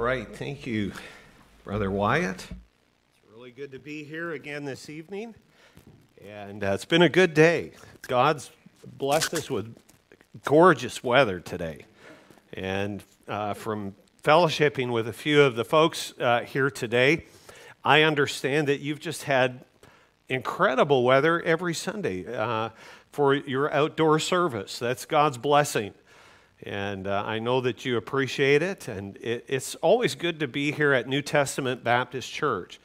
right, thank you, Brother Wyatt. It's really good to be here again this evening, and it's been a good day. God's blessed us with gorgeous weather today, and from fellowshipping with a few of the folks here today, I understand that you've just had incredible weather every Sunday for your outdoor service. That's God's blessing. And I know that you appreciate it, and it's always good to be here at New Testament Baptist Church.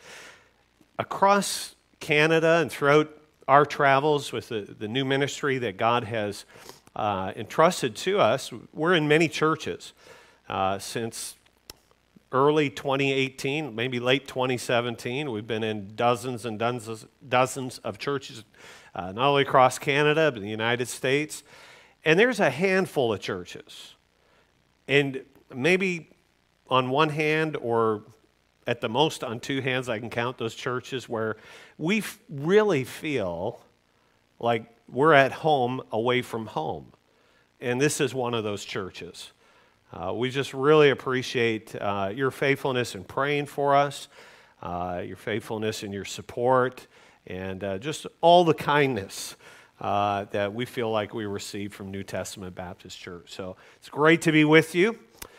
Across Canada and throughout our travels with the new ministry that God has entrusted to us, we're in many churches since early 2018, maybe late 2017. We've been in dozens and dozens of churches, not only across Canada, but in the United States. And there's a handful of churches, and maybe on one hand or at the most on two hands I can count those churches where we really feel like we're at home away from home. And this is one of those churches. We just really appreciate your faithfulness in praying for us, your faithfulness in your support, and just all the kindness that we feel like we receive from New Testament Baptist Church. So it's great to be with you.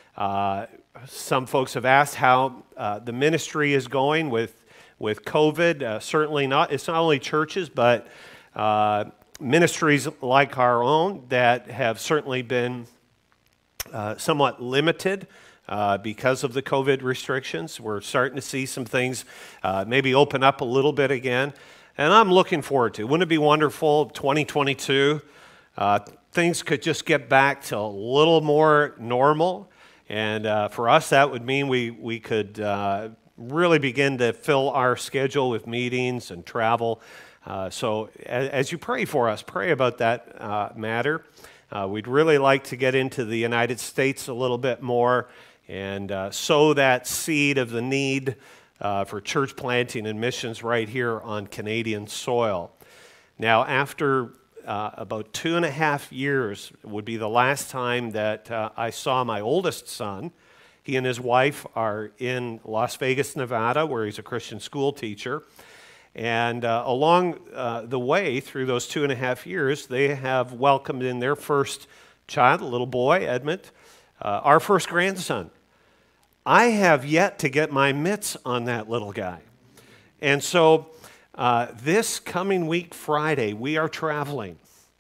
Some folks have asked how the ministry is going with COVID. Certainly not. It's not only churches, but ministries like our own that have certainly been somewhat limited because of the COVID restrictions. We're starting to see some things maybe open up a little bit again. And I'm looking forward to it. Wouldn't it be wonderful, 2022, things could just get back to a little more normal. And for us, that would mean we could really begin to fill our schedule with meetings and travel. So as you pray for us, pray about that matter. We'd really like to get into the United States a little bit more and sow that seed of the need for church planting and missions right here on Canadian soil. Now, after about 2.5 years would be the last time that I saw my oldest son. He and his wife are in Las Vegas, Nevada, where he's a Christian school teacher. And along the way through those 2.5 years, they have welcomed in their first child, a little boy, Edmund, our first grandson. I have yet to get my mitts on that little guy. And so this coming week, Friday, we are traveling.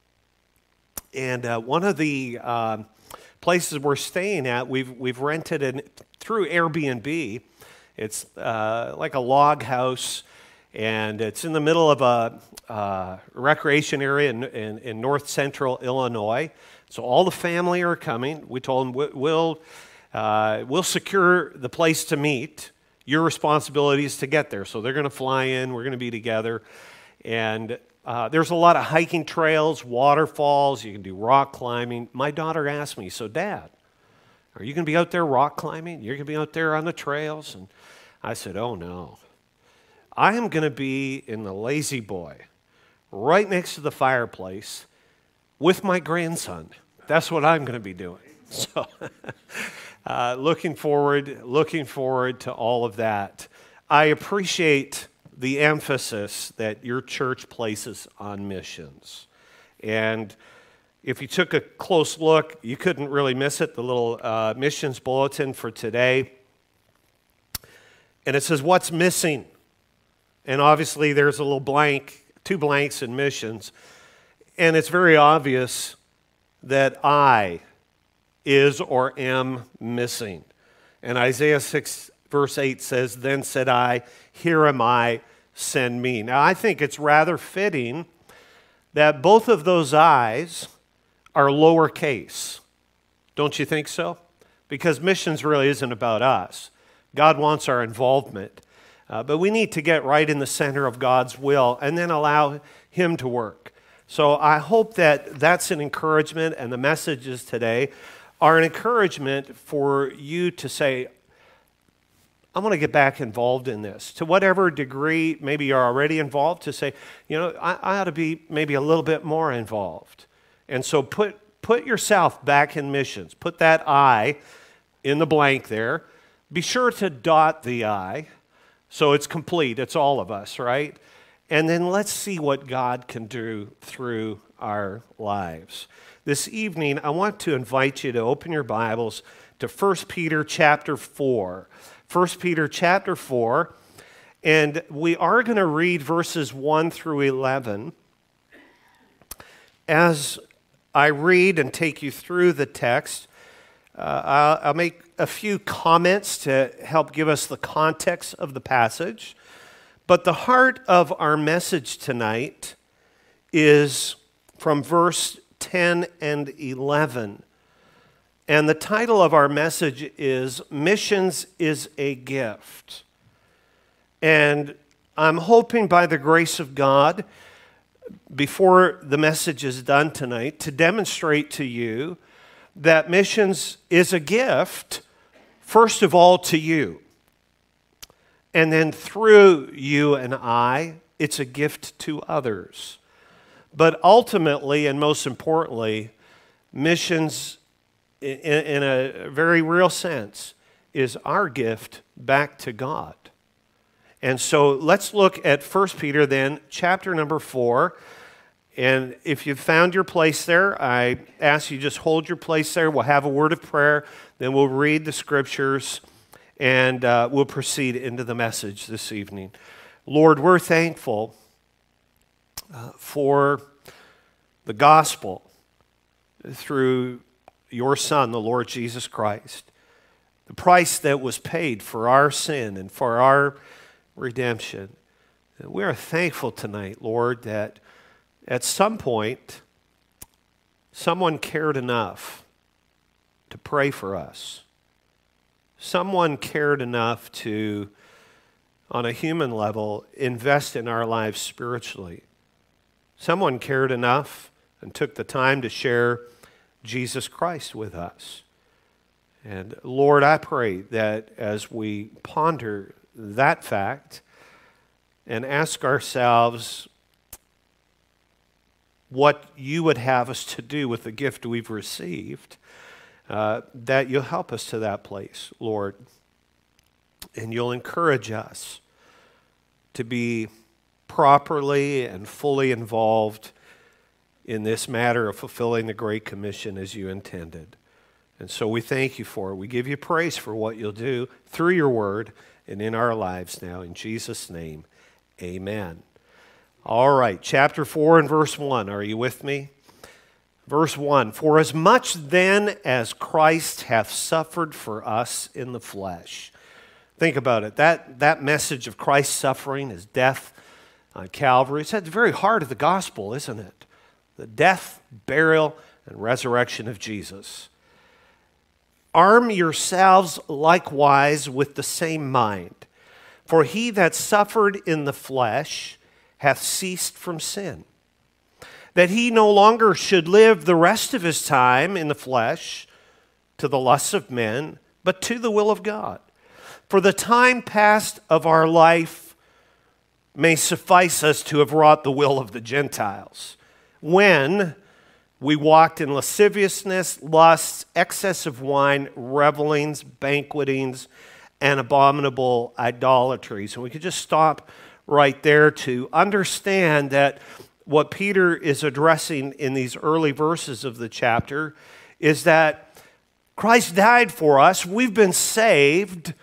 And one of the places we're staying at, we've rented it through Airbnb. It's like a log house, and it's in the middle of a recreation area in north central Illinois. So all the family are coming. We told them we'll secure the place to meet. Your responsibility is to get there. So they're going to fly in. We're going to be together. And there's a lot of hiking trails, waterfalls. You can do rock climbing. My daughter asked me, so Dad, are you going to be out there rock climbing? You're going to be out there on the trails? And I said, oh, no. I am going to be in the lazy boy right next to the fireplace with my grandson. That's what I'm going to be doing. So looking forward to all of that. I appreciate the emphasis that your church places on missions. And if you took a close look, you couldn't really miss it, the little missions bulletin for today. And it says, what's missing? And obviously there's a little blank, 2 blanks in missions. And it's very obvious that I is or am missing. And Isaiah 6 verse 8 says, then said I, here am I, send me. Now I think it's rather fitting that both of those I's are lowercase. Don't you think so? Because missions really isn't about us. God wants our involvement. But we need to get right in the center of God's will and then allow Him to work. So I hope that that's an encouragement, and the messages today are an encouragement for you to say, I want to get back involved in this. To whatever degree maybe you're already involved, to say, I ought to be maybe a little bit more involved. And so put yourself back in missions. Put that I in the blank there. be sure to dot the I so it's complete. It's all of us, right? And then let's see what God can do through our lives. This evening, I want to invite you to open your Bibles to 1 Peter chapter 4. 1 Peter chapter 4, and we are going to read verses 1 through 11. As I read and take you through the text, I'll make a few comments to help give us the context of the passage. But the heart of our message tonight is from verse 10 and 11. And the title of our message is Missions is a Gift. And I'm hoping by the grace of God, before the message is done tonight, to demonstrate to you that missions is a gift, first of all, to you. And then through you and I, it's a gift to others. But ultimately, and most importantly, missions, in a very real sense, is our gift back to God. And so let's look at 1 Peter then, chapter number 4. And if you've found your place there, I ask you just hold your place there. We'll have a word of prayer, then we'll read the scriptures, and we'll proceed into the message this evening. Lord, we're thankful for the gospel through your Son, the Lord Jesus Christ, the price that was paid for our sin and for our redemption. We are thankful tonight, Lord, that at some point, someone cared enough to pray for us. Someone cared enough to, on a human level, invest in our lives spiritually. Someone cared enough and took the time to share Jesus Christ with us. And Lord, I pray that as we ponder that fact and ask ourselves what you would have us to do with the gift we've received, that you'll help us to that place, Lord. And you'll encourage us to be properly and fully involved in this matter of fulfilling the Great Commission as you intended. And so we thank you for it. We give you praise for what you'll do through your word and in our lives now. In Jesus' name, amen. All right, chapter 4 and verse 1. Are you with me? Verse 1, for as much then as Christ hath suffered for us in the flesh. Think about it. That message of Christ's suffering, his death on Calvary, it's at the very heart of the gospel, isn't it? The death, burial, and resurrection of Jesus. Arm yourselves likewise with the same mind. For he that suffered in the flesh hath ceased from sin, that he no longer should live the rest of his time in the flesh to the lusts of men, but to the will of God. For the time past of our life may suffice us to have wrought the will of the Gentiles, when we walked in lasciviousness, lusts, excess of wine, revelings, banquetings, and abominable idolatries. And we could just stop right there to understand that what Peter is addressing in these early verses of the chapter is that Christ died for us. We've been saved.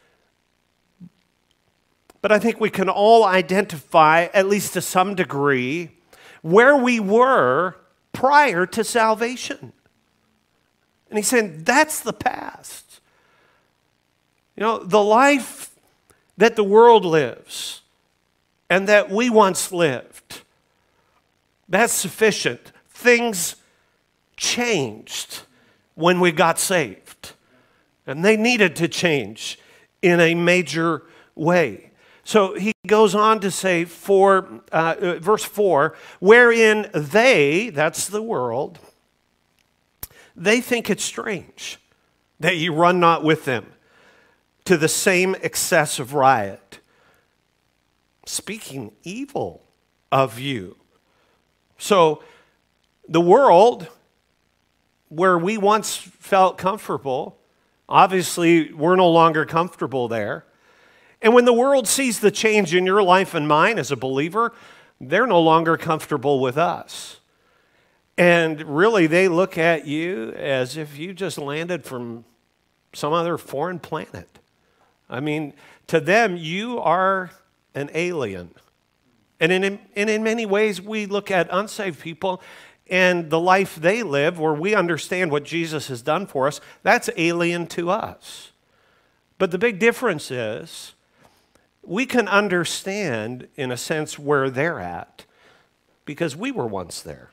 But I think we can all identify, at least to some degree, where we were prior to salvation. And he's saying that's the past. You know, the life that the world lives and that we once lived, that's sufficient. Things changed when we got saved. And they needed to change in a major way. So he goes on to say, verse 4, wherein they, that's the world, they think it strange that ye run not with them to the same excess of riot, speaking evil of you. So the world, where we once felt comfortable, Obviously, we're no longer comfortable there. And when the world sees the change in your life and mine as a believer, they're no longer comfortable with us. And really, they look at you as if you just landed from some other foreign planet. I mean, to them, you are an alien. And in many ways, we look at unsaved people and the life they live, where we understand what Jesus has done for us, that's alien to us. But the big difference is we can understand, in a sense, where they're at because we were once there.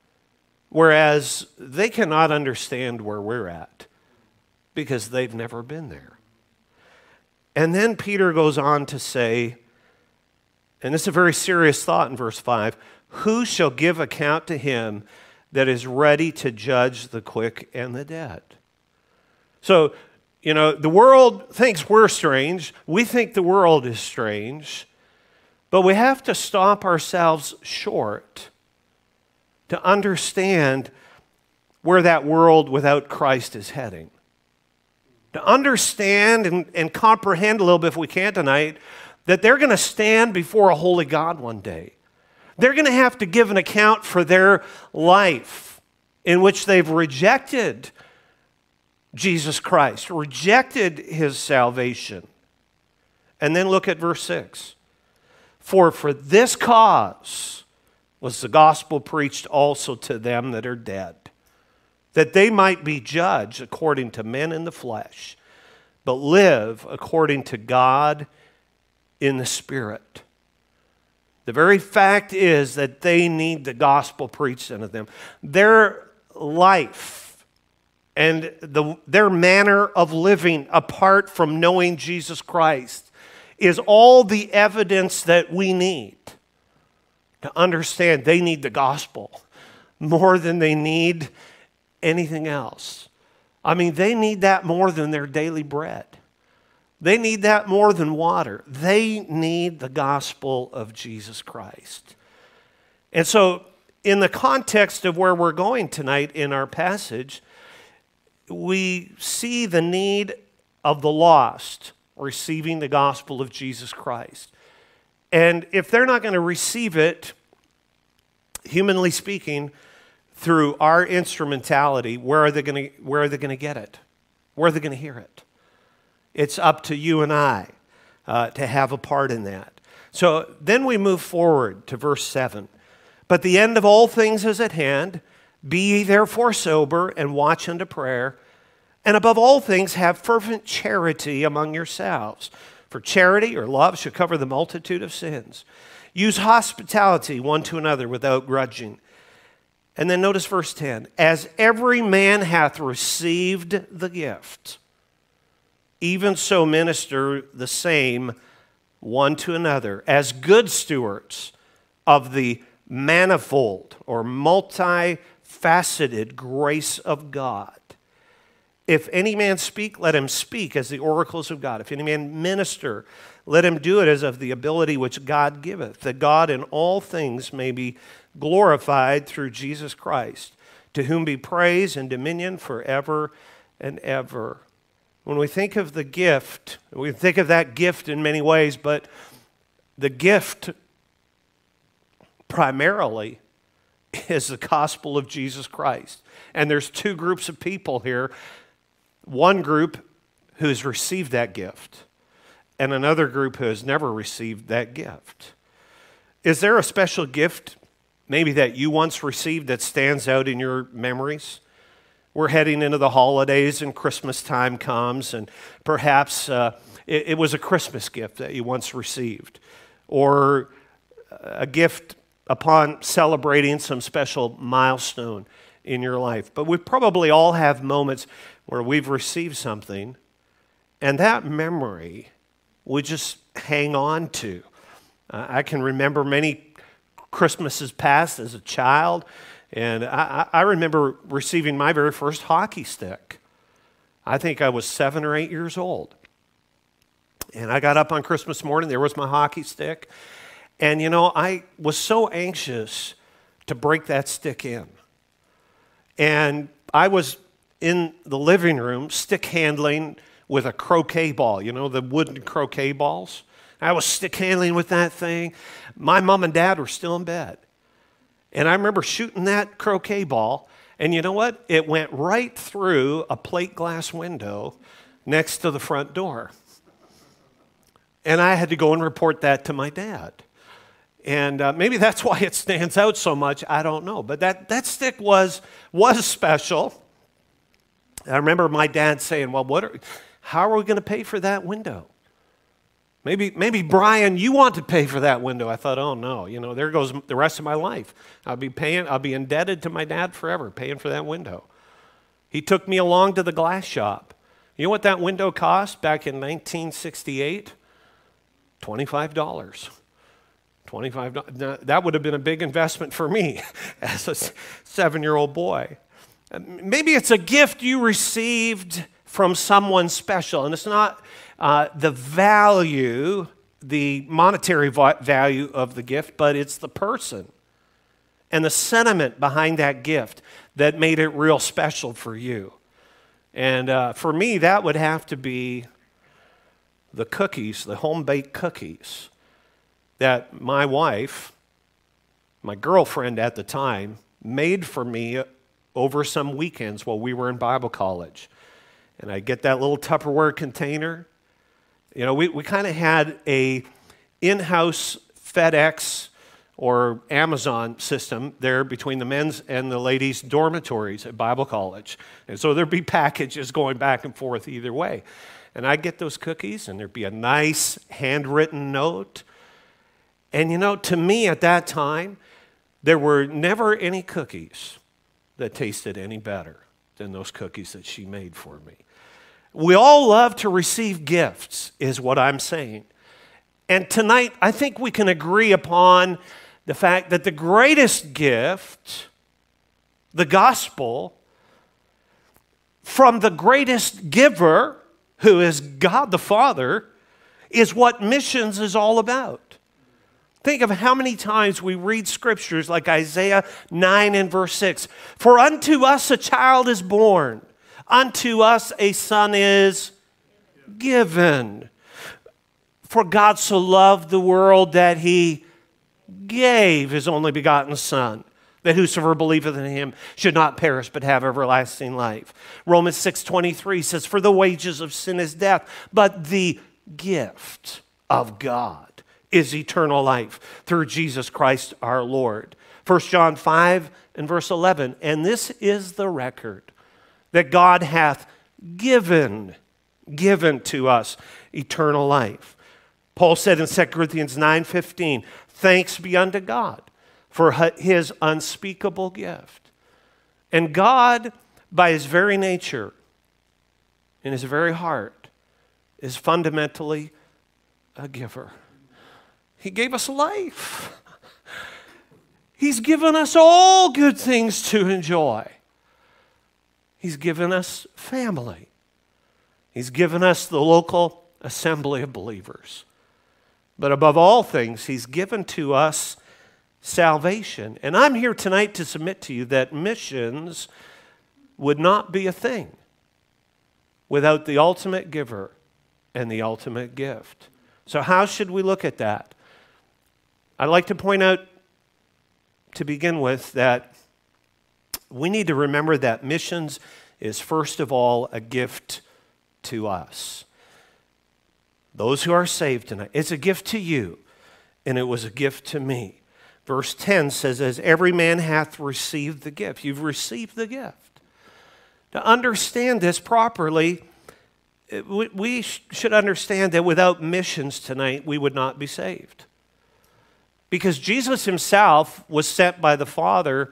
Whereas they cannot understand where we're at because they've never been there. And then Peter goes on to say, and this is a very serious thought in verse 5, who shall give account to him that is ready to judge the quick and the dead? So, the world thinks we're strange. We think the world is strange. But we have to stop ourselves short to understand where that world without Christ is heading. To understand and comprehend a little bit, if we can tonight, that they're going to stand before a holy God one day. They're going to have to give an account for their life in which they've rejected Jesus Christ, rejected his salvation. And then look at verse 6. For this cause was the gospel preached also to them that are dead, that they might be judged according to men in the flesh, but live according to God in the Spirit. The very fact is that they need the gospel preached unto them. Their life and their manner of living apart from knowing Jesus Christ is all the evidence that we need to understand they need the gospel more than they need anything else. I mean, they need that more than their daily bread. They need that more than water. They need the gospel of Jesus Christ. And so, in the context of where we're going tonight in our passage, we see the need of the lost receiving the gospel of Jesus Christ. And if they're not going to receive it, humanly speaking, through our instrumentality, where are they going to get it? Where are they going to hear it? It's up to you and I to have a part in that. So then we move forward to verse 7. But the end of all things is at hand. Be ye therefore sober and watch unto prayer. And above all things have fervent charity among yourselves. For charity or love shall cover the multitude of sins. Use hospitality one to another without grudging. And then notice verse 10. As every man hath received the gift, even so minister the same one to another as good stewards of the manifold or multifaceted grace of God. If any man speak, let him speak as the oracles of God. If any man minister, let him do it as of the ability which God giveth, that God in all things may be glorified through Jesus Christ, to whom be praise and dominion forever and ever. When we think of the gift, we think of that gift in many ways, but the gift primarily is the gospel of Jesus Christ. And there's two groups of people here. One group who's received that gift, and another group who has never received that gift. Is there a special gift maybe that you once received that stands out in your memories? We're heading into the holidays and Christmas time comes, and perhaps it was a Christmas gift that you once received, or a gift upon celebrating some special milestone in your life. But we probably all have moments where we've received something, and that memory we just hang on to. I can remember many Christmases past as a child, and I remember receiving my very first hockey stick. I think I was 7 or 8 years old. And I got up on Christmas morning, there was my hockey stick. And I was so anxious to break that stick in. And I was in the living room stick handling with a croquet ball, you know, the wooden croquet balls. I was stick handling with that thing. My mom and dad were still in bed. And I remember shooting that croquet ball, and you know what? It went right through a plate glass window next to the front door. And I had to go and report that to my dad. And maybe that's why it stands out so much, I don't know. But that stick was special. I remember my dad saying, well, how are we going to pay for that window? Maybe Brian, you want to pay for that window. I thought, oh no, you know, there goes the rest of my life. I'll be indebted to my dad forever, paying for that window. He took me along to the glass shop. You know what that window cost back in 1968? $25. $25. Now, that would have been a big investment for me as a 7-year-old boy. Maybe it's a gift you received from someone special, and it's not the value, the monetary value of the gift, but it's the person and the sentiment behind that gift that made it real special for you. And for me, that would have to be the cookies, the home-baked cookies that my wife, my girlfriend at the time, made for me over some weekends while we were in Bible college. And I'd get that little Tupperware container. You know, we kind of had a in-house FedEx or Amazon system there between the men's and the ladies' dormitories at Bible college. And so there'd be packages going back and forth either way. And I'd get those cookies, and there'd be a nice handwritten note. And you know, to me at that time, there were never any cookies that tasted any better than those cookies that she made for me. We all love to receive gifts, is what I'm saying. And tonight, I think we can agree upon the fact that the greatest gift, the gospel, from the greatest giver, who is God the Father, is what missions is all about. Think of how many times we read scriptures like Isaiah 9 and verse 6. For unto us a child is born, unto us a son is given. For God so loved the world that he gave his only begotten Son, that whosoever believeth in him should not perish but have everlasting life. Romans 6:23 says, for the wages of sin is death, but the gift of God is eternal life through Jesus Christ our Lord. 1 John 5 and verse 11, and this is the record that God hath given to us eternal life. Paul said in 2 Corinthians 9:15, thanks be unto God for his unspeakable gift. And God, by his very nature, in his very heart, is fundamentally a giver. He gave us life. He's given us all good things to enjoy. He's given us family. He's given us the local assembly of believers. But above all things, he's given to us salvation. And I'm here tonight to submit to you that missions would not be a thing without the ultimate giver and the ultimate gift. So how should we look at that? I'd like to point out to begin with that we need to remember that missions is first of all a gift to us. Those who are saved tonight, it's a gift to you, and it was a gift to me. Verse 10 says, as every man hath received the gift. You've received the gift. To understand this properly, we should understand that without missions tonight, we would not be saved. Because Jesus himself was sent by the Father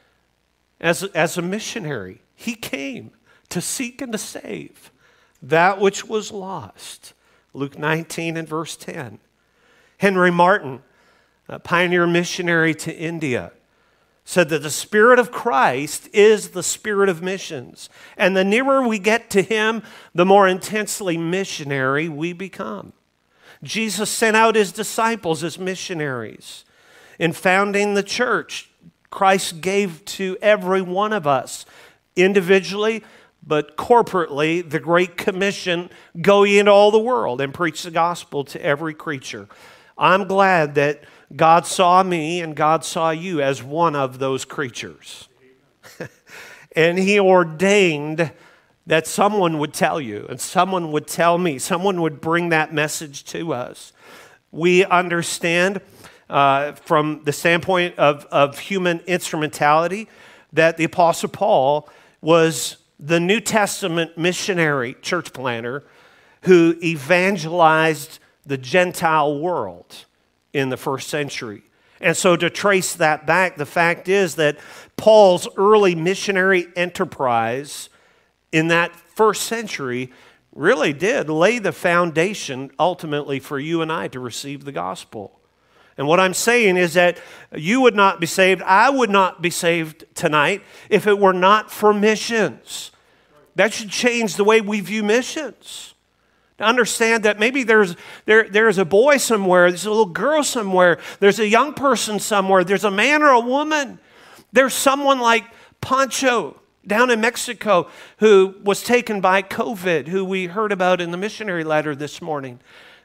as a missionary. He came to seek and to save that which was lost. Luke 19 and verse 10. Henry Martin, a pioneer missionary to India, said that the Spirit of Christ is the spirit of missions. And the nearer we get to him, the more intensely missionary we become. Jesus sent out his disciples as missionaries. In founding the church, Christ gave to every one of us individually, but corporately, the Great Commission, go ye into all the world and preach the gospel to every creature. I'm glad that God saw me and God saw you as one of those creatures. And He ordained that someone would tell you, and someone would tell me, someone would bring that message to us. We understand from the standpoint of human instrumentality that the Apostle Paul was the New Testament missionary church planter who evangelized the Gentile world in the first century. And so to trace that back, the fact is that Paul's early missionary enterprise in that first century really did lay the foundation ultimately for you and I to receive the gospel. And what I'm saying is that you would not be saved, I would not be saved tonight if it were not for missions. That should change the way we view missions. To understand that maybe there's a boy somewhere, there's a little girl somewhere, there's a young person somewhere, there's a man or a woman. There's someone like Pancho down in Mexico who was taken by COVID, who we heard about in the missionary letter this morning,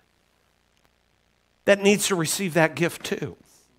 that needs to receive that gift too.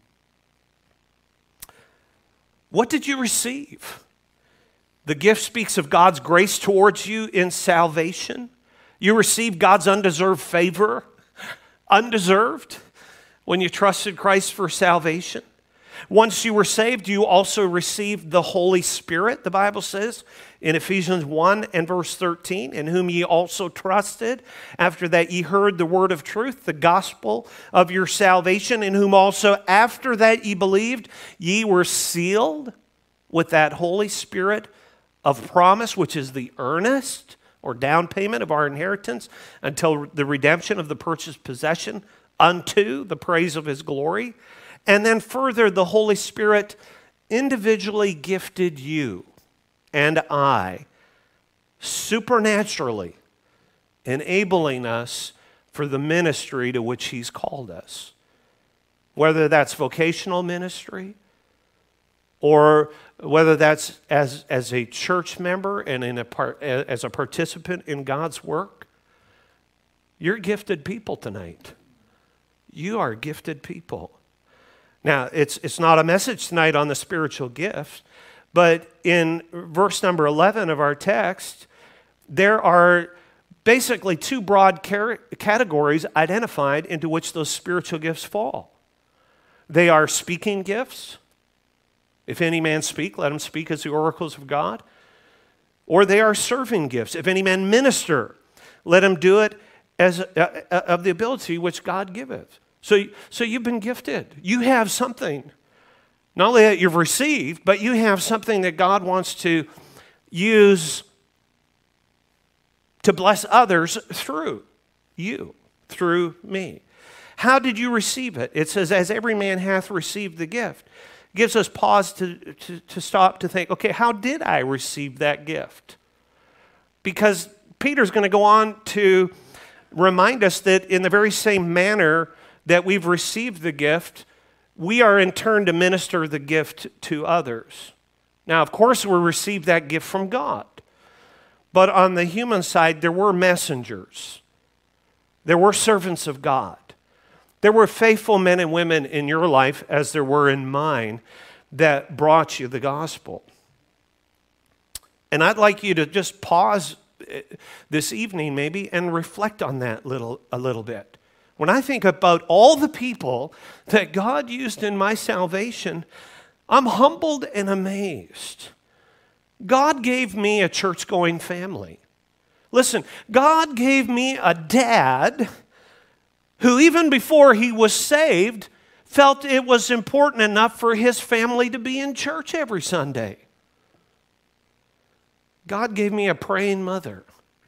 What did you receive? The gift speaks of God's grace towards you in salvation. You received God's undeserved favor, undeserved, when you trusted Christ for salvation. Once you were saved, you also received the Holy Spirit, the Bible says in Ephesians 1 and verse 13, in whom ye also trusted, after that ye heard the word of truth, the gospel of your salvation, in whom also after that ye believed, ye were sealed with that Holy Spirit of promise, which is the earnest or down payment of our inheritance until the redemption of the purchased possession unto the praise of His glory. And then further, the Holy Spirit individually gifted you and I supernaturally, enabling us for the ministry to which He's called us. Whether that's vocational ministry, or whether that's as a church member and as a participant in God's work. You're gifted people tonight. You are gifted people. Now, it's not a message tonight on the spiritual gifts, but in verse number 11 of our text, there are basically two broad categories identified into which those spiritual gifts fall. They are speaking gifts. If any man speak, let him speak as the oracles of God. Or they are serving gifts. If any man minister, let him do it as of the ability which God giveth. So you've been gifted. You have something. Not only that you've received, but you have something that God wants to use to bless others through you, through me. How did you receive it? It says, as every man hath received the gift. It gives us pause to stop to think, okay, how did I receive that gift? Because Peter's going to go on to remind us that in the very same manner that we've received the gift, we are in turn to minister the gift to others. Now, of course, we received that gift from God. But on the human side, there were messengers. There were servants of God. There were faithful men and women in your life, as there were in mine, that brought you the gospel. And I'd like you to just pause this evening maybe and reflect on that a little bit. When I think about all the people that God used in my salvation, I'm humbled and amazed. God gave me a church-going family. Listen, God gave me a dad who even before he was saved felt it was important enough for his family to be in church every Sunday. God gave me a praying mother.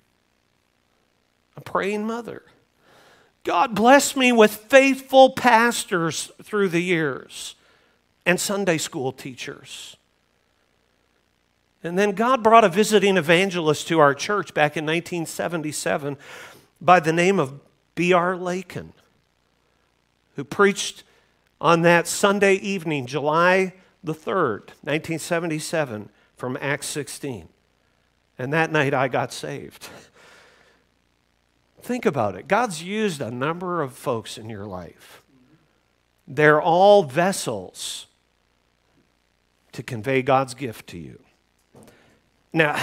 A praying mother. God blessed me with faithful pastors through the years and Sunday school teachers. And then God brought a visiting evangelist to our church back in 1977 by the name of B.R. Lakin, who preached on that Sunday evening, July the 3rd, 1977, from Acts 16. And that night I got saved. Think about it. God's used a number of folks in your life. They're all vessels to convey God's gift to you. Now,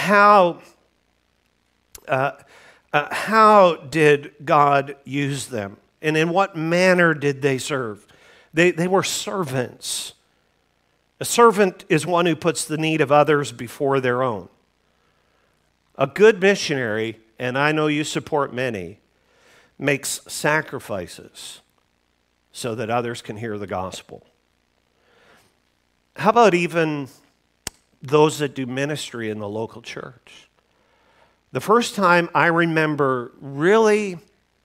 how did God use them? And in what manner did they serve? They were servants. A servant is one who puts the need of others before their own. A good missionary, and I know you support many, makes sacrifices so that others can hear the gospel. How about even those that do ministry in the local church? The first time I remember really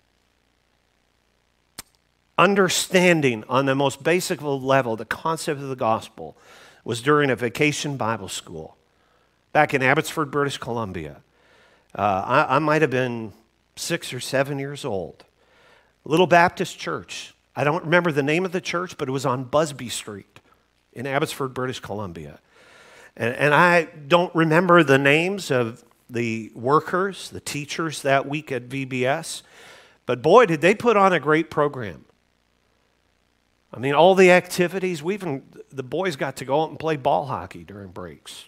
understanding on the most basic level the concept of the gospel was during a vacation Bible school back in Abbotsford, British Columbia. I might have been 6 or 7 years old. Little Baptist church. I don't remember the name of the church, but it was on Busby Street in Abbotsford, British Columbia. And I don't remember the names of the workers, the teachers that week at VBS, but boy, did they put on a great program. I mean, all the activities, the boys got to go out and play ball hockey during breaks.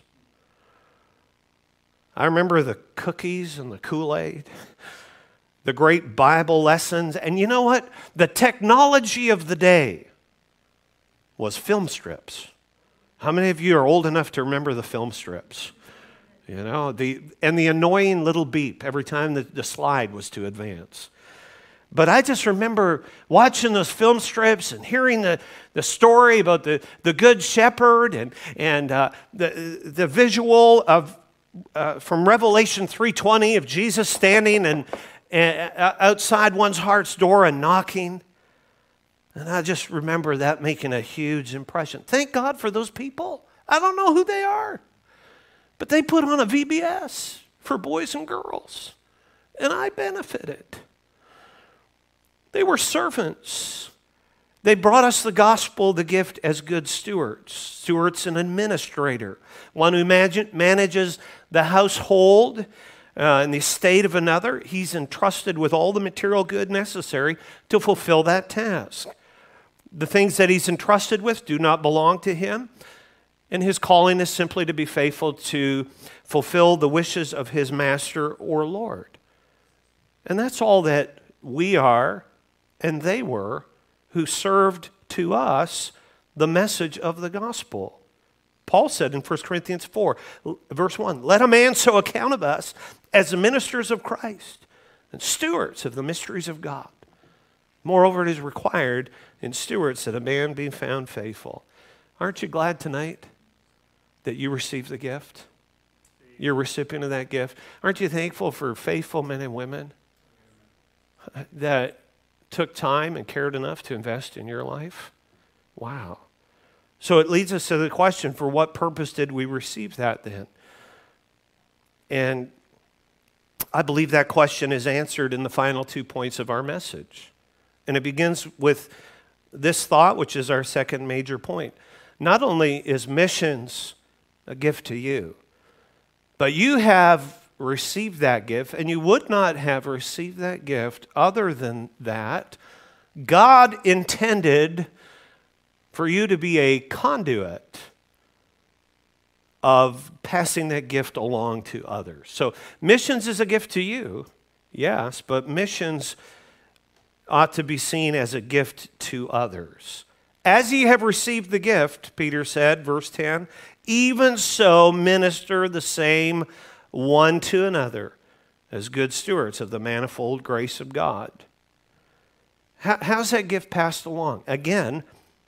I remember the cookies and the Kool-Aid, the great Bible lessons. And you know what? The technology of the day was film strips. How many of you are old enough to remember the film strips? You know, the annoying little beep every time the slide was to advance. But I just remember watching those film strips and hearing the story about the Good Shepherd and the visual of from Revelation 3:20 of Jesus standing and outside one's heart's door and knocking. And I just remember that making a huge impression. Thank God for those people. I don't know who they are, but they put on a VBS for boys and girls, and I benefited. They were servants. They brought us the gospel, the gift, as good stewards. Steward's an administrator, one who manages the household and the estate of another. He's entrusted with all the material good necessary to fulfill that task. The things that he's entrusted with do not belong to him, and his calling is simply to be faithful to fulfill the wishes of his master or Lord. And that's all that we are and they were who served to us the message of the gospel. Paul said in 1 Corinthians 4, verse 1, "Let a man so account of us as the ministers of Christ and stewards of the mysteries of God. Moreover, it is required in stewards that a man be found faithful." Aren't you glad tonight that you received the gift? You're a recipient of that gift. Aren't you thankful for faithful men and women that took time and cared enough to invest in your life? Wow. So it leads us to the question, for what purpose did we receive that then? And I believe that question is answered in the final 2 points of our message. And it begins with this thought, which is our second major point. Not only is missions a gift to you, but you have received that gift, and you would not have received that gift other than that God intended for you to be a conduit of passing that gift along to others. So missions is a gift to you, yes, but missions ought to be seen as a gift to others. As ye have received the gift, Peter said, verse 10, even so minister the same one to another as good stewards of the manifold grace of God. How's that gift passed along? Again,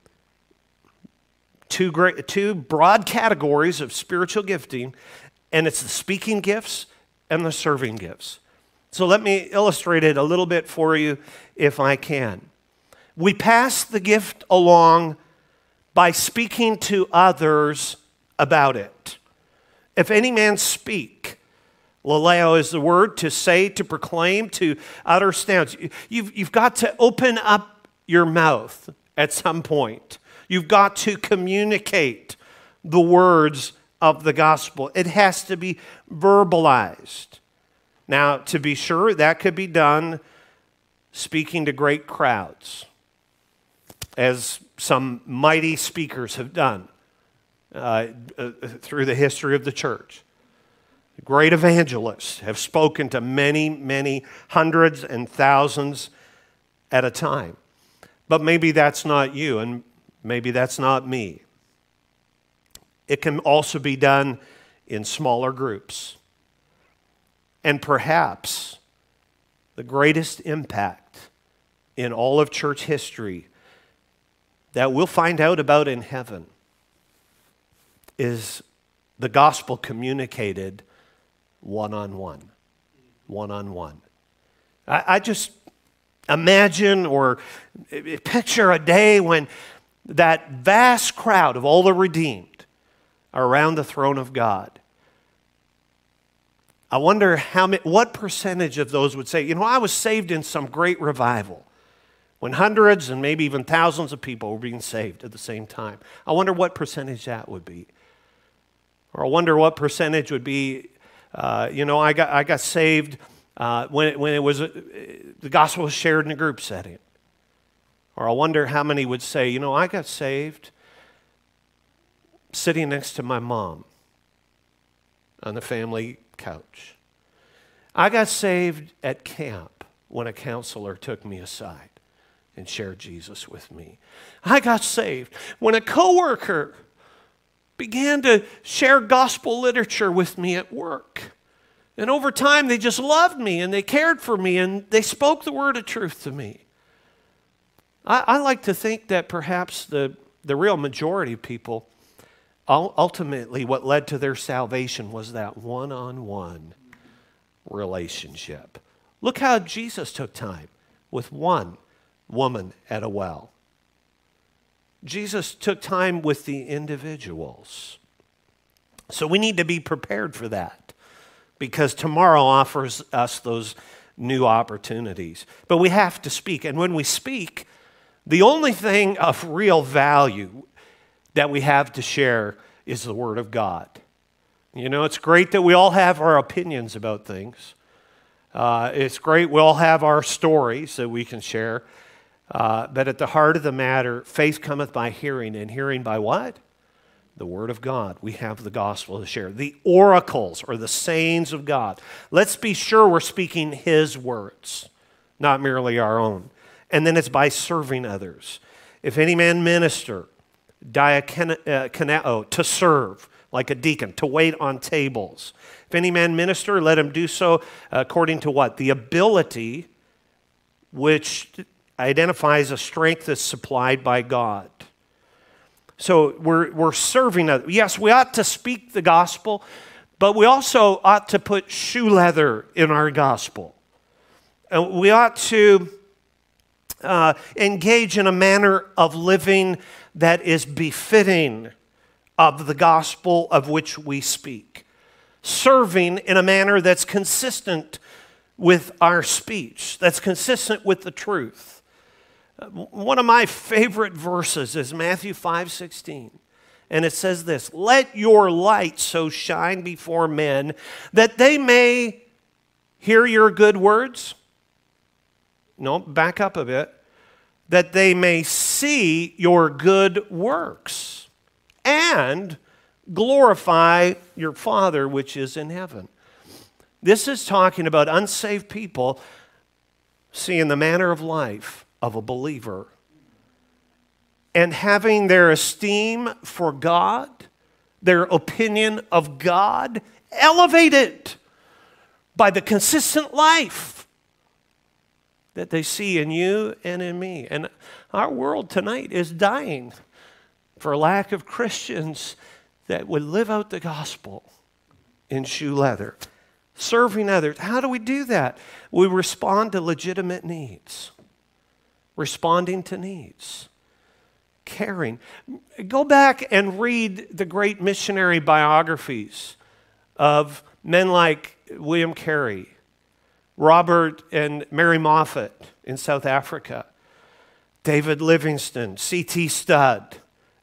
two broad categories of spiritual gifting, and it's the speaking gifts and the serving gifts. So let me illustrate it a little bit for you if I can. We pass the gift along by speaking to others about it. If any man speak, laleo is the word, to say, to proclaim, to utter sounds. You've got to open up your mouth at some point. You've got to communicate the words of the gospel. It has to be verbalized. Now, to be sure, that could be done speaking to great crowds, as some mighty speakers have done through the history of the church. Great evangelists have spoken to many, many hundreds and thousands at a time. But maybe that's not you, and maybe that's not me. It can also be done in smaller groups. And perhaps the greatest impact in all of church history that we'll find out about in heaven is the gospel communicated one-on-one. One-on-one. I just imagine or picture a day when that vast crowd of all the redeemed are around the throne of God. I wonder what percentage of those would say, I was saved in some great revival when hundreds and maybe even thousands of people were being saved at the same time. I wonder what percentage that would be. Or I wonder what percentage would be, I got saved when it was the gospel was shared in a group setting. Or I wonder how many would say, I got saved sitting next to my mom on the family couch. I got saved at camp when a counselor took me aside and shared Jesus with me. I got saved when a coworker began to share gospel literature with me at work. And over time, they just loved me and they cared for me and they spoke the word of truth to me. I like to think that perhaps the real majority of people, ultimately what led to their salvation was that one-on-one relationship. Look how Jesus took time with one woman at a well. Jesus took time with the individuals. So we need to be prepared for that because tomorrow offers us those new opportunities. But we have to speak. And when we speak, the only thing of real value that we have to share is the Word of God. It's great that we all have our opinions about things. It's great we all have our stories that we can share. But at the heart of the matter, faith cometh by hearing, and hearing by what? The Word of God. We have the gospel to share. The oracles, or the sayings of God. Let's be sure we're speaking His words, not merely our own. And then it's by serving others. If any man minister, diakoneo, to serve, like a deacon, to wait on tables. If any man minister, let him do so according to what? The ability which identifies a strength that's supplied by God. So we're serving others. Yes, we ought to speak the gospel, but we also ought to put shoe leather in our gospel. We ought to engage in a manner of living that is befitting of the gospel of which we speak. Serving in a manner that's consistent with our speech, that's consistent with the truth. One of my favorite verses is Matthew 5:16. And it says this, let your light so shine before men that they may hear your good words. No, back up a bit. That they may see your good works and glorify your Father which is in heaven. This is talking about unsaved people seeing the manner of life of a believer and having their esteem for God, their opinion of God, elevated by the consistent life that they see in you and in me. And our world tonight is dying for lack of Christians that would live out the gospel in shoe leather. Serving others. How do we do that? We respond to legitimate needs. Responding to needs. Caring. Go back and read the great missionary biographies of men like William Carey, Robert and Mary Moffat in South Africa, David Livingstone, C.T. Studd,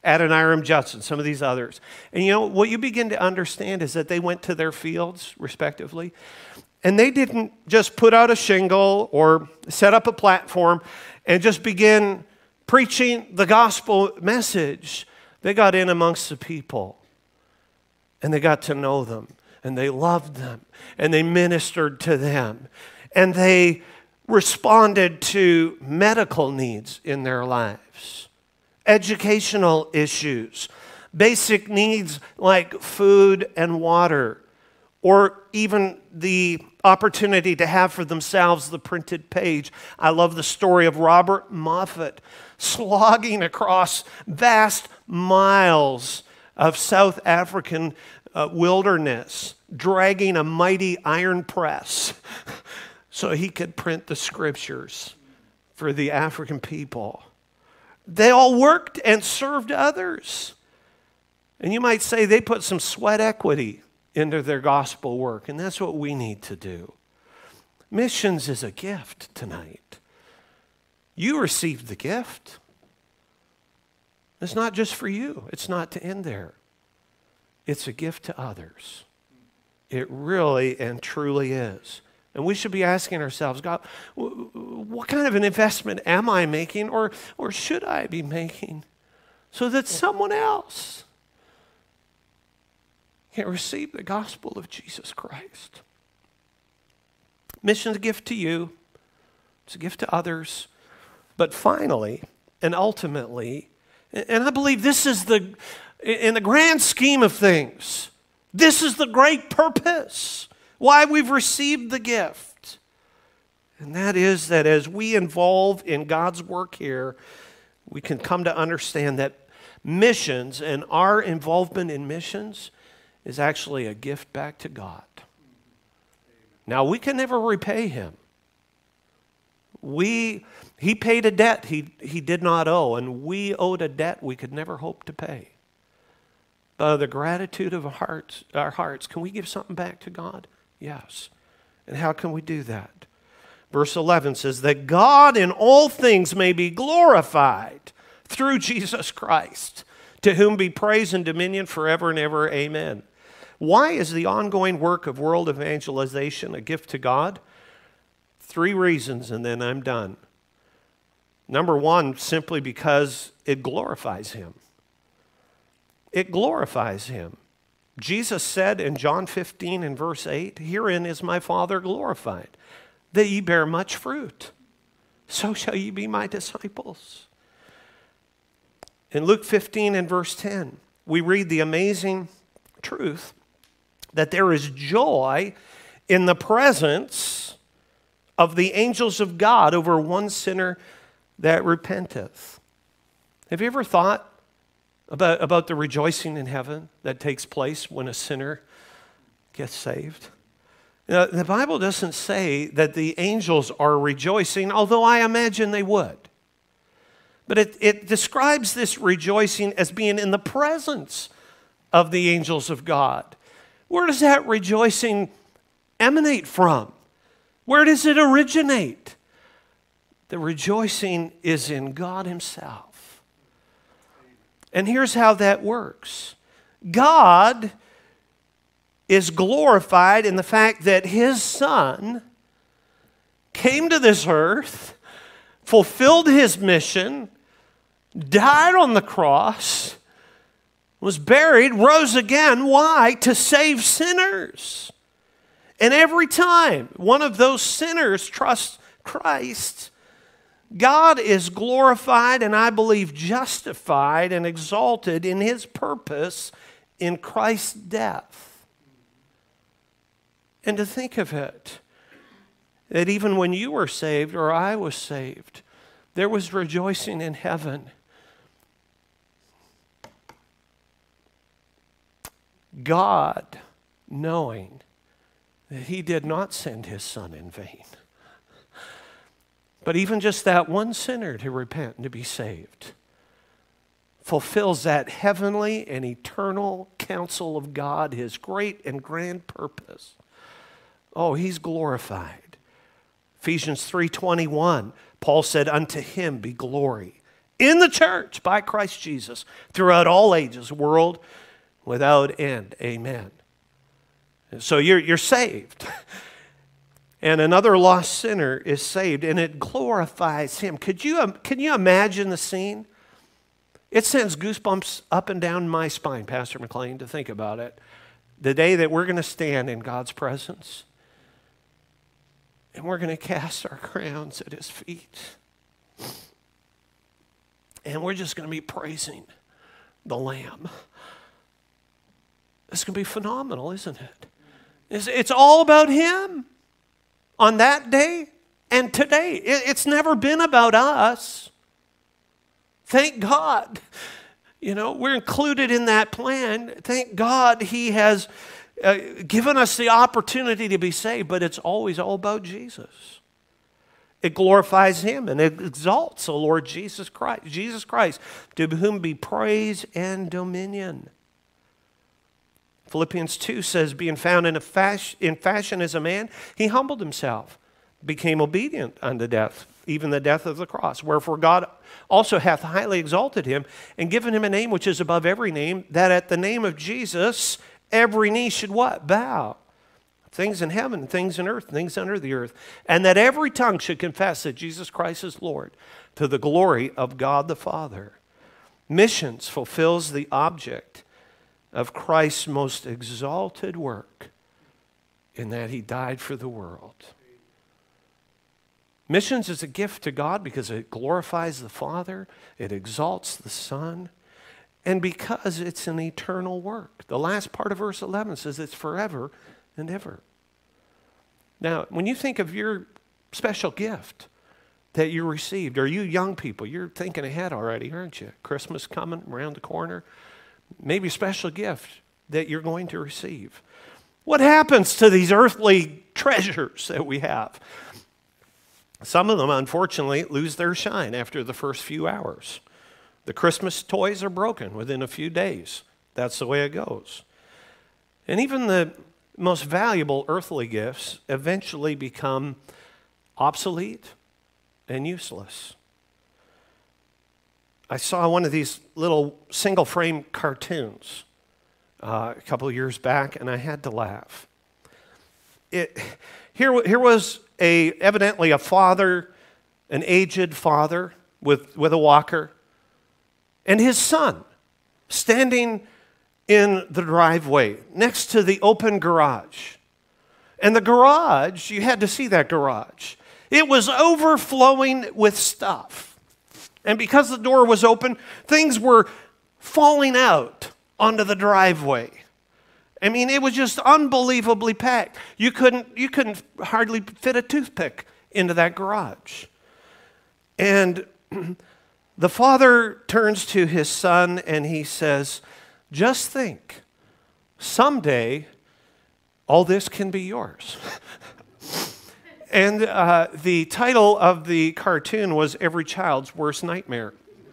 Adoniram Judson, some of these others. And you know, what you begin to understand is that they went to their fields, respectively, and they didn't just put out a shingle or set up a platform and just begin preaching the gospel message. They got in amongst the people, and they got to know them, and they loved them, and they ministered to them, and they responded to medical needs in their lives, educational issues, basic needs like food and water, or even the opportunity to have for themselves the printed page. I love the story of Robert Moffat slogging across vast miles of South African wilderness, dragging a mighty iron press so he could print the scriptures for the African people. They all worked and served others. And you might say they put some sweat equity into their gospel work, and that's what we need to do. Missions is a gift tonight. You received the gift. It's not just for you. It's not to end there. It's a gift to others. It really and truly is. And we should be asking ourselves, God, what kind of an investment am I making, or should I be making, so that someone else can receive the gospel of Jesus Christ? Mission's a gift to you. It's a gift to others. But finally and ultimately, and I believe this is in the grand scheme of things, this is the great purpose why we've received the gift. And that is that as we involve in God's work here, we can come to understand that missions and our involvement in missions is actually a gift back to God. Now, we can never repay him. He paid a debt he did not owe, and we owed a debt we could never hope to pay. But the gratitude of our hearts, can we give something back to God? Yes. And how can we do that? Verse 11 says that God in all things may be glorified through Jesus Christ, to whom be praise and dominion forever and ever. Amen. Why is the ongoing work of world evangelization a gift to God? 3 reasons, and then I'm done. Number 1, simply because it glorifies him. It glorifies him. Jesus said in John 15 and verse 8, "Herein is my Father glorified, that ye bear much fruit. So shall ye be my disciples." In Luke 15 and verse 10, we read the amazing truth that there is joy in the presence of the angels of God over one sinner that repenteth. Have you ever thought about the rejoicing in heaven that takes place when a sinner gets saved? Now, the Bible doesn't say that the angels are rejoicing, although I imagine they would. But it describes this rejoicing as being in the presence of the angels of God. Where does that rejoicing emanate from? Where does it originate? The rejoicing is in God himself. And here's how that works. God is glorified in the fact that his Son came to this earth, fulfilled his mission, died on the cross, was buried, rose again. Why? To save sinners. And every time one of those sinners trusts Christ, God is glorified and I believe justified and exalted in his purpose in Christ's death. And to think of it, that even when you were saved or I was saved, there was rejoicing in heaven. God knowing that he did not send his Son in vain. But even just that one sinner to repent and to be saved fulfills that heavenly and eternal counsel of God, his great and grand purpose. Oh, he's glorified. Ephesians 3:21, Paul said, "Unto him be glory in the church by Christ Jesus throughout all ages, world without end. Amen. And so you're saved. And another lost sinner is saved, and it glorifies him. Can you imagine the scene? It sends goosebumps up and down my spine, Pastor McLean, to think about it. The day that we're going to stand in God's presence, and we're going to cast our crowns at his feet. And we're just going to be praising the Lamb. It's going to be phenomenal, isn't it? It's all about him on that day and today. It's never been about us. Thank God. You know, we're included in that plan. Thank God he has given us the opportunity to be saved, but it's always all about Jesus. It glorifies him and it exalts the Lord Jesus Christ, to whom be praise and dominion. Philippians 2 says, being found in fashion as a man, he humbled himself, became obedient unto death, even the death of the cross. Wherefore God also hath highly exalted him and given him a name which is above every name, that at the name of Jesus every knee should what? Bow. Things in heaven, things in earth, things under the earth. And that every tongue should confess that Jesus Christ is Lord, to the glory of God the Father. Missions fulfills the object of Christ's most exalted work, in that he died for the world. Missions is a gift to God because it glorifies the Father, it exalts the Son, and because it's an eternal work. The last part of verse 11 says it's forever and ever. Now, when you think of your special gift that you received, or you young people, you're thinking ahead already, aren't you? Christmas coming around the corner. Maybe a special gift that you're going to receive. What happens to these earthly treasures that we have? Some of them, unfortunately, lose their shine after the first few hours. The Christmas toys are broken within a few days. That's the way it goes. And even the most valuable earthly gifts eventually become obsolete and useless. I saw one of these little single-frame cartoons a couple of years back, and I had to laugh. Here was evidently a father, an aged father with a walker, and his son standing in the driveway next to the open garage. And the garage, you had to see that garage. It was overflowing with stuff. And because the door was open, things were falling out onto the driveway. I mean, it was just unbelievably packed. You couldn't hardly fit a toothpick into that garage. And the father turns to his son and he says, just think, someday all this can be yours. And the title of the cartoon was Every Child's Worst Nightmare.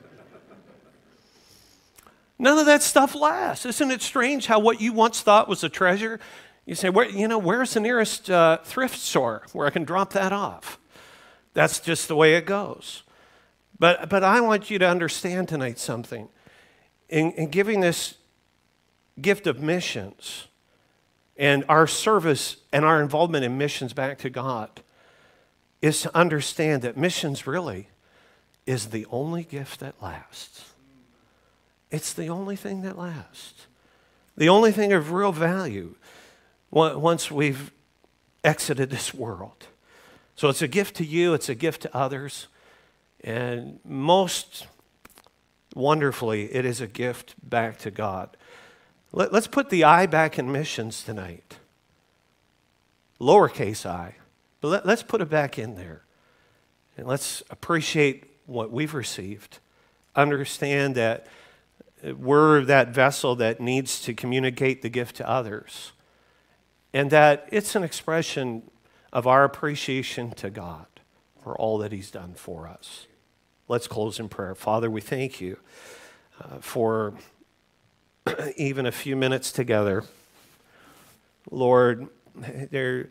None of that stuff lasts. Isn't it strange how what you once thought was a treasure, you say, where's the nearest thrift store where I can drop that off? That's just the way it goes. But I want you to understand tonight something. In giving this gift of missions and our service and our involvement in missions back to God, is to understand that missions really is the only gift that lasts. It's the only thing that lasts. The only thing of real value once we've exited this world. So it's a gift to you, it's a gift to others, and most wonderfully, it is a gift back to God. Let's put the I back in missions tonight. Lowercase I. But let's put it back in there. And let's appreciate what we've received. Understand that we're that vessel that needs to communicate the gift to others. And that it's an expression of our appreciation to God for all that he's done for us. Let's close in prayer. Father, we thank you for even a few minutes together. Lord, they're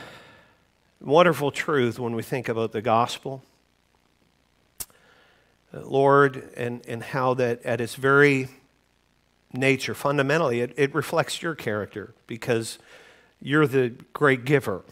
wonderful truth when we think about the gospel. Lord, and how that at its very nature, fundamentally, it reflects your character because you're the great giver.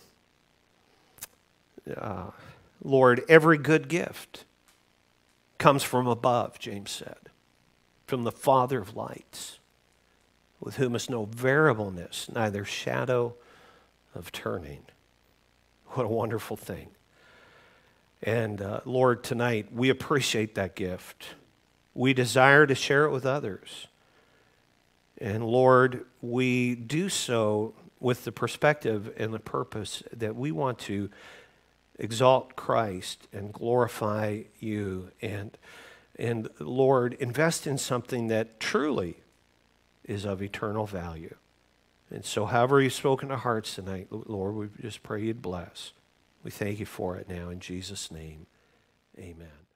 Lord, every good gift comes from above, James said, from the Father of lights, with whom is no variableness, neither shadow of turning. What a wonderful thing. And Lord, tonight, we appreciate that gift. We desire to share it with others. And Lord, we do so with the perspective and the purpose that we want to exalt Christ and glorify you. And Lord, invest in something that truly is of eternal value. And so however you've spoken to hearts tonight, Lord, we just pray you'd bless. We thank you for it now in Jesus' name. Amen.